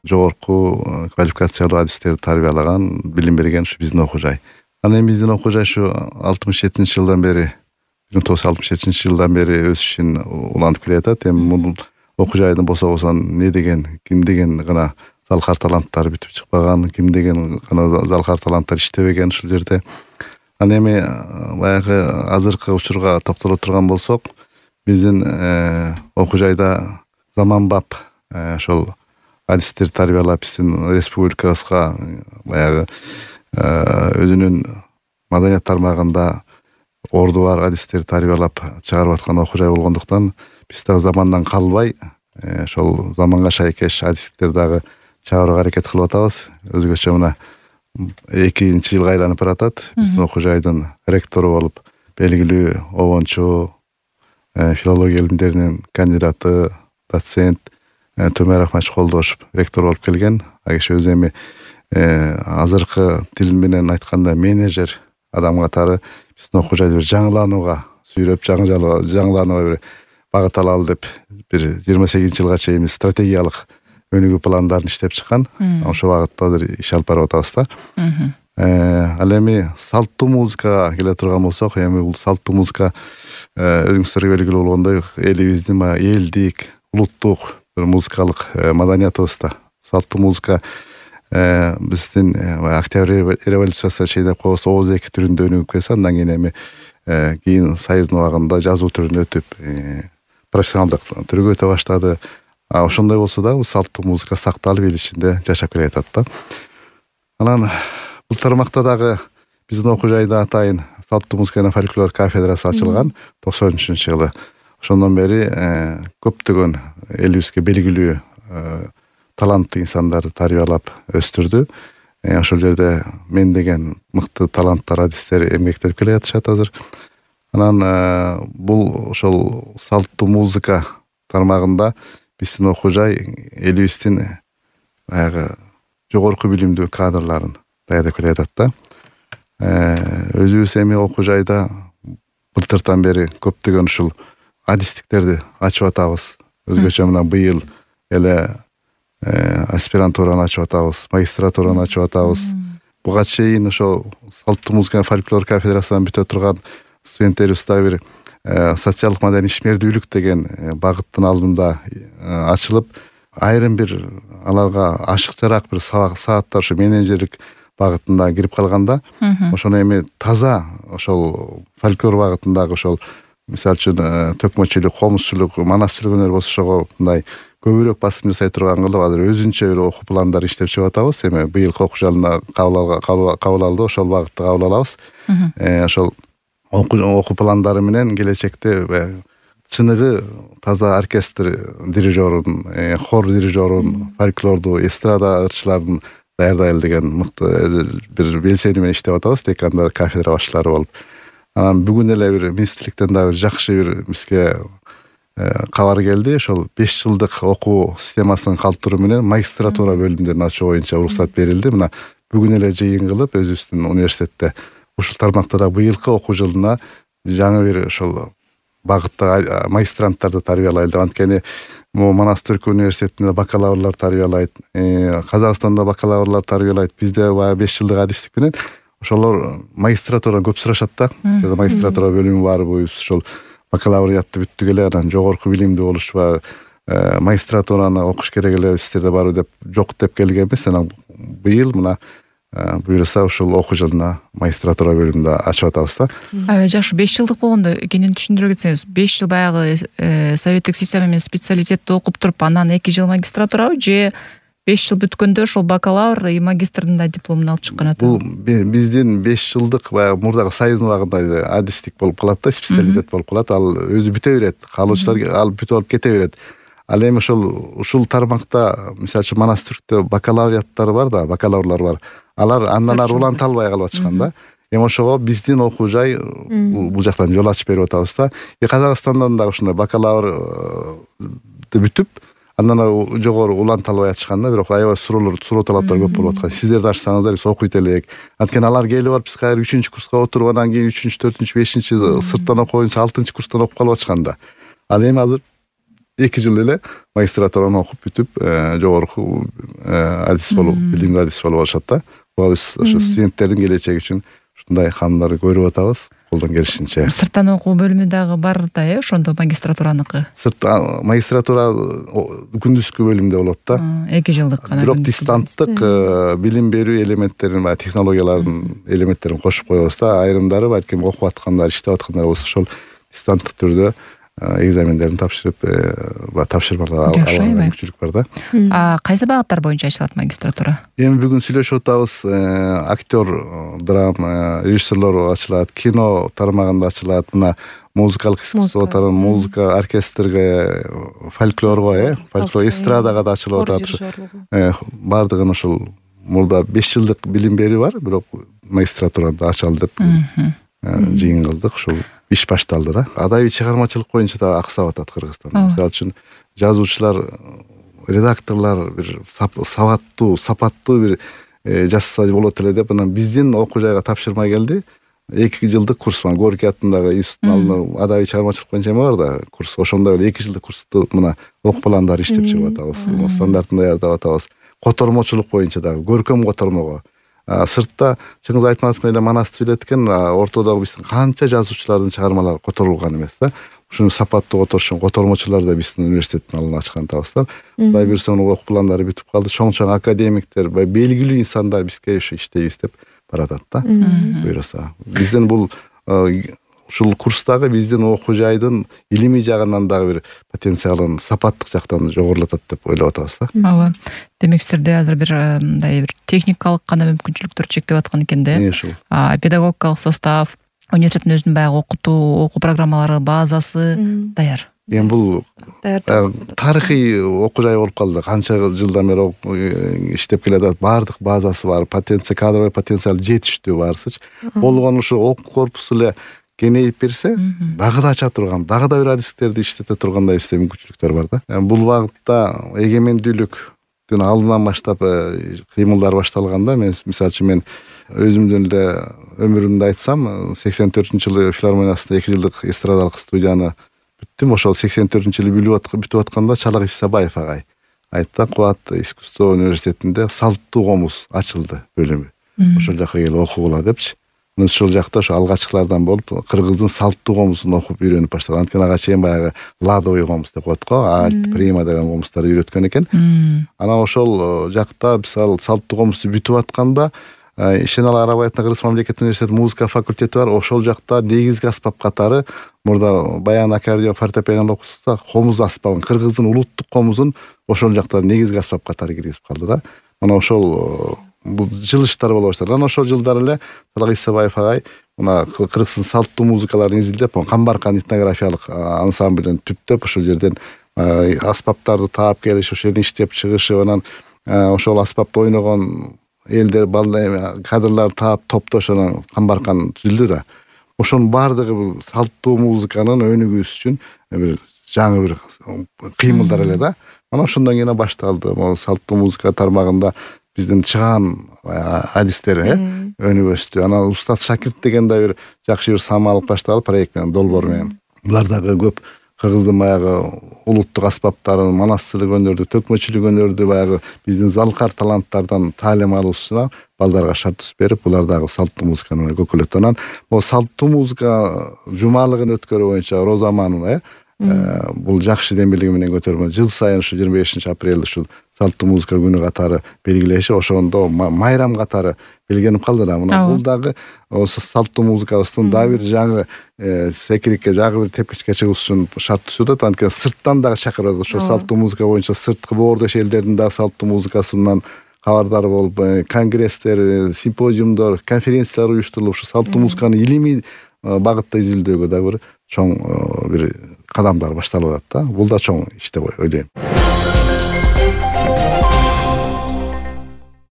жогорку квалификациялуу адистерди тарбиялаган, билим берген ушу биздин окуу жай. Анан эми биздин окуу жай ушу 67-жылдан бери 1967-жылдан бери өз ишин улантып келатат. Эми бул окуу жайдын босогосун не деген, ким деген гана залкар таланттар бүтүп чыкпаган, ким деген гана залкар таланттар иштебеген ушул жерде. Анан эми баягы азыркы учурга токтоло турган болсок, биздин окуу жайда заманбап ошол адистер тарбиялап биздин республикабызга баягы өзүнүн маданият тармагында орду бар адистер тарбиялап чыгарып аткан окуу жай болгондуктан биз дагы замандан калбай ошол заманга шайкеш адистиктер дагы чыгарууга аракет кылып атабыз. Өзгөчө мына 2-нчи жылга айланып баратат. Биздин окуу жайдын ректору болуп белгилүү обончу, филология илимдеринин кандидаты, доцент Төмөр Ахмач Колдошев ректор болуп келген. Ал киши өзү эми азыркы тил менен айтканда менеджер адам катары биздин окуу жайды бир жаңыланууга сүйрөп, жаңыланууга бир багыт алалы деп бир 28-жылга чейин стратегиялык өнүгүү пландарын иштеп чыккан. Ошол багытта азыр иш алып барып атабыз да. Ал эми салттуу музыкага келе турган болсок, эми бул салттуу музыка өзүңүздөргө белгилүү болгондой элибиздин элдик, улуттук бир музыкалык маданиятыбызда салттуу музыка биздин Октябрь революциясына чейин деп койсо ооз эки түрүндө өнүгүп келсе, андан кийин эми кийин Союздун убагында жазуу түрүнө өтүп профессионалдык түргө өтө баштады. Ошондой болсо да бул салттуу музыка сакталып эл ичинде жашап келатат да. Анан бул тармакта дагы биздин окуу жайда атайын салттуу музыка жана фольклор кафедрасы ачылган 93-жылы. Ошондон бери көптөгөн элибизге белгилүү таланттуу инсандарды тарбиялап өстүрдү. Ошол жерде мен деген мыкты таланттар адистер эмгектенип келе жатышат азыр. Анан бул ошол салттуу музыка тармагында биздин окуу жай элибиздин баягы жогорку билимдүү кадрларын даярдап келе жатат да. Өзүбүз эми окуу жайда былтыртан бери көптөгөн ушул адистиктерди ачып атабыз. Өзгөчө мына быйыл эле аспирантураны ачып атабыз, магистратураны ачып атабыз. Буга чейин ошо салттуу музыка жана фольклор кафедрасынан бүтө турган студенттерибизде бир социалдык маданий ишмердүүлүк деген багыттын алдында ачылып, айрым бир аларга ашыкчараак бир сааттар ушу менеджерлик багытында кирип калганда, ошону эми таза ошол фольклор багытындагы ошол мисалы үчүн төкмөчүлүк, комузчулук, манасчылык өнөр болсо ошого мындай көбүрөөк басым жасай турган кылып азыр өзүнчө бир окуу пландар иштеп чыгып атабыз. Эми быйылкы окуу жылына кабыл алды, ошол багытты кабыл алабыз. Ошол окуу пландары менен келечекте чыныгы таза оркестр дирижерун, хор дирижерун, фольклорду, эстрада ырчыларын даярдайлы деген мыкты бир белсени менен иштеп атабыз. Деканда кафедра башчылары болуп. Анан бүгүн эле бир министрликтен дагы бир жакшы бир бизге кабар келди. Ошол 5 жылдык окуу системасын калтыруу менен магистратура бөлүмдөрүн ачуу боюнча уруксат берилди. Мына бүгүн эле жыйын кылып өзүбүздүн университетте ушул тармакта да быйылкы окуу жылына жаңы бир ошол багытта магистранттарды тарбиялайлы деп. Анткени Манас Түрк университетинде бакалаврлар тарбиялайт, Казакстанда бакалаврлар тарбиялайт. Бизде баягы 5 жылдык адистик менен ошолор магистратурадан көп сурашат да. Бизде магистратура бөлүмү барбы, ошол бакалавриатты бүттүк эле анан жогорку билимдүү болушпа, магистратураны окуш керек эле сиздерде барбы деп жок деп келгенбиз. Анан быйыл мына буюрса ушул окуу жылына магистратура бөлүмүндө ачып атабыз да. Жакшы, 5 жылдык болгондо кенен түшүндүрө кетсеңиз, 5 жыл баягы советтик система менен специалитетти окуп туруп, анан 2 жыл магистратурабы же 5 жыл бүткөндө ошол бакалавр и магистрдын да дипломун алып чыккан атабы? Бул биздин 5 жылдык баягы мурдагы Союздун убагында адистик болуп калат да, специалитет болуп калат. Ал өзү бүтө берет, каалоочулар алып бүтүп алып кете берет. Ал эми ушул тармакта мисалы үчүн Манас Түрктө бакалавриаттар бар да, бакалаврлар бар. Алар андан ары уланта албай калып атышкан да. Эми ошого биздин окуу жай бул жактан жол ачып берип атабыз да. Казакстандан да ушундай бакалаврды бүтүп, андан ары жогору уланта албай атышканда, бирок аябай суроо талаптар көп болуп аткан. Сиздер да ачсаңыздар биз окуйт элек. Анткени алар келип барып биз кайра 3-курска отуруп, анан кийин 3-4-5 сырттан окуп, 6-курстан окуп калып атышканда. Ал эми азыр 2 жыл эле магистратураны окуп бүтүп жогорку адис болуп, билимдүү адис болуп алышат да. Буга биз ошо студенттердин келечеги үчүн ушундай каамдарды көрүп атабыз. Колдон келишинче. Сырттан окуу бөлүмү дагы бар да, ошондо магистратураныкы. Магистратура күндүзгү бөлүмдө болот да. 2 жылдык гана. Бирок дистанттык билим берүү элементтерин, технологиялардын элементтерин кошуп коебуз да. Айрымдары балким окуп аткандар, иштеп аткандар болсо ошол дистанттык түрдө экзамендерин тапшырып, тапшырмалар алган мүмкүнчүлүк бар да. Кайсы багыттар боюнча ачылат магистратура? Эми бүгүн сүйлөшүп атабыз. Актер, драма, режиссерлор ачылат, кино тармагында ачылат, мына музыкалык искусство тармагы, музыка, оркестрге, фольклорго, фольклор, эстрадага да ачылып атат. Бардыгын ошол мурда 5 жылдык билим берүү бар, бирок магистратурада ачалды деп жыйын кылдык. Ошол иш башталды да. Адабий чыгармачылык боюнча да аксап атат Кыргызстанда. Мисалы үчүн жазуучулар, редакторлор бир сапаттуу бир жазса болот эле деп анан биздин окуу жайга тапшырмай келди. 2 жылдык курс бар. Горький атындагы институттун адабий чыгармачылык боюнча эме бар да, курс. Ошондой эле 2 жылдык курсту мына окуу пландары иштеп чыгып атабыз. Стандартын даярдап атабыз. Котормочулук боюнча дагы көркөм котормого. Сыртта Чыңгыз Айтматов менен Манас сүйлөт экен, ортодогу биздин канча жазуучулардын чыгармалары которулган эмес да. Ушуну сапаттуу которуш үчүн котормочулар да биздин университеттин алдына ачкан атабыздар. Кудай буюрса окуу пландары бүтүп калды. Чоң академиктер, белгилүү инсандар бизге ушу иштейбиз деп баратат да. Буюрса. Биздин бул ушул курстагы биздин окуу жайдын илимий жагынан дагы бир потенциалын сапаттык жактан жогорулатат деп ойлоп атабыз да. Ооба. Демек силерде азыр бир мындай бир техникалык гана мүмкүнчүлүктөр чектеп аткан экен да. Педагогикалык состав, университеттин өзүнүн баягы окуу программалары, базасы даяр. Эми бул тарыхый окуу жай болуп калды. Канча жылдан бери иштеп келатат. Баардык базасы бар, кадровый потенциал жетиштүү барсыч. Болгон ушу окуу корпусу эле кеңейип берсе, дагы да ача турган, дагы да бир адистерди иштете тургандай бизде мүмкүнчүлүктөр бар да. Бул багытта эгемендүүлүктүн алдынан баштап кыймылдар башталганда, мен мисалы үчүн мен өзүмдүн эле өмүрүмдү айтсам, 84-жылы филармониясында 2 жылдык эстрадалык студияны бүттүм. Ошол 84-жылы бүтүп атканда Чалак Исабаев агай айтты, Кубат искусство университетинде салттуу комуз ачылды бөлүмү. Ошол жака келип окугула депчи. Ошол жакта ошо алгачкылардан болуп, кыргыздын салттуу комузун окуп үйрөнүп баштаган. Анткени ага чейин баягы ладовый комуз деп коет го, альт, прима деген комуздарды үйрөткөн экен. Анан ошол жакта мисалы салттуу комузду бүтүп атканда, Ишеналы Арабаевдин Кыргыз мамлекеттик университетинин музыка факультети бар. Ошол жакта негизги аспап катары мурда баян, аккордеон, фортепиано окутса, комуз аспабын, кыргыздын улуттук комузун ошол жакта негизги аспап катары киргизип калды да. Мына ошол бул жылыштар боло баштады. Анан ошол жылдары эле Чалак Исабаев агай мына кыргыздын салттуу музыкаларын изилдеп, Камбаркан этнографиялык ансамблин түптөп, ошол жерден аспаптарды таап келиш, ошол иштеп чыгышы, анан ошол аспапта ойногон элдер, кадрлар таап топтош, анан Камбаркан түзүлдү да. Ошонун баардыгы бул салттуу музыканын өнүгүүсү үчүн бир жаңы бир кыймылдар эле да. Анан ошондон кийин башталды. Могу салттуу музыка тармагында биздин чыгаан адистери өнүп өстү. Анан Устат Шакирт деген да бир жакшы бир самалык башталып, проект менен, долбоор менен. Булар дагы көп кыргыздын баягы улуттук аспаптарын, манасчылык өнөрдү, төкмөчүлүк өнөрдү баягы биздин залкар таланттардан таалим алуусуна балдарга шарт түзүп берип, булар дагы салттуу музыканы көкөлөт. Анан могу салттуу музыка жумалыгын өткөрүү боюнча Роза Манова бул жакшы демилиги менен көтөрмө. Жыл сайын ушу 25 апрелде ушу салттуу музыка күнү катары белгилеши, ошондо майрам катары белгиленип калды да. Мына бул дагы салттуу музыкабыздын дагы бир жаңы секирикке, жаңы бир тепкичке чыгуш үчүн шарт түзүлөт. Анткени сырттан дагы чакырат. Ошо салттуу музыка боюнча сырткы боордош элдердин дагы салттуу музыкасынан кабардар болуп, конгресстер, симпозиумдор, конференциялар уюштурулуп, ушу салттуу музыканы илимий багытта изилдөөгө дагы бир чоң бир кадамдар башталып атат да. Бул да чоң иш деп ойлойм.